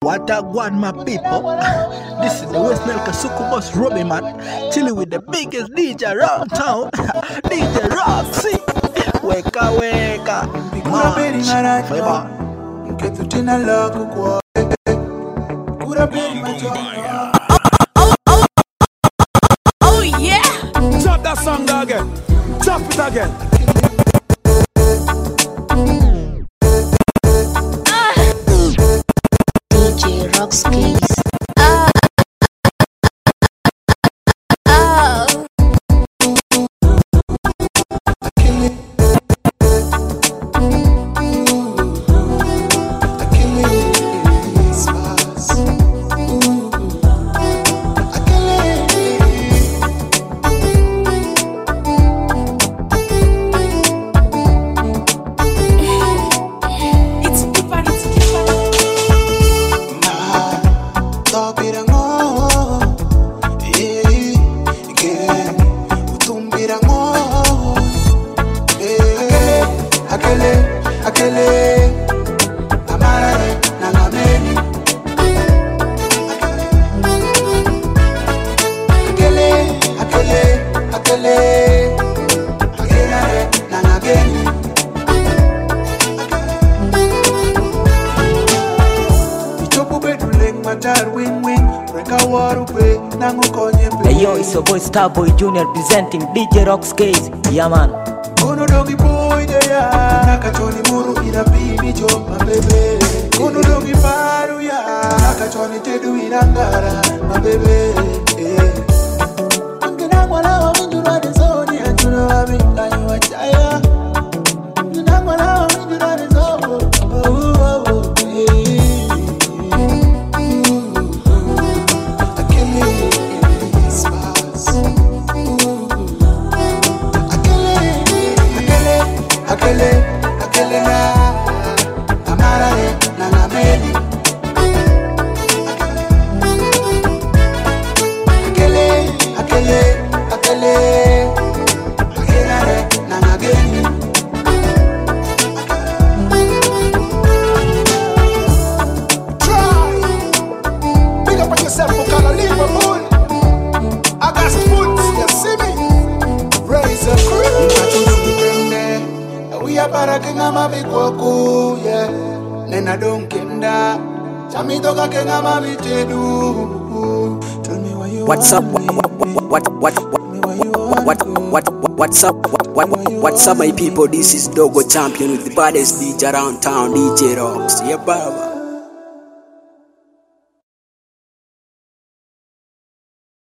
What I want, my people. This is the West Nile Kasuku boss Robbie, man. Chilling with the biggest DJ around town. DJ Roxy. Weka weka. March. Fiber. Oh yeah. Drop that song again. Drop it again. DJ Roxy. Hey yo, it's your boy Starboy Jr. presenting DJ Rox Case. Yeah man. Kono dogi boy ya nakachoni muru inapimi choma bebe. Kono dogi paru ya nakachoni tedu inangara ma bebe. Angina mwala wa mindura de zoni anjuna wa minganyo wa chaya. Angina mwala wa mindura de zobo. Akele na amarare na ngameli. Akele na ngageni. Try. Big up on yourself, Bukala Liverpool. I got foot, you see me? Raise a crew. We are barakinga mami kwaku, yeah. Nena don't kenda. Chamitoka kenga mami tedu. Tell me why you What's up? What's up, my people? This is Dogo Champion with the baddest DJ around town, DJ Rox. Yeah, baba.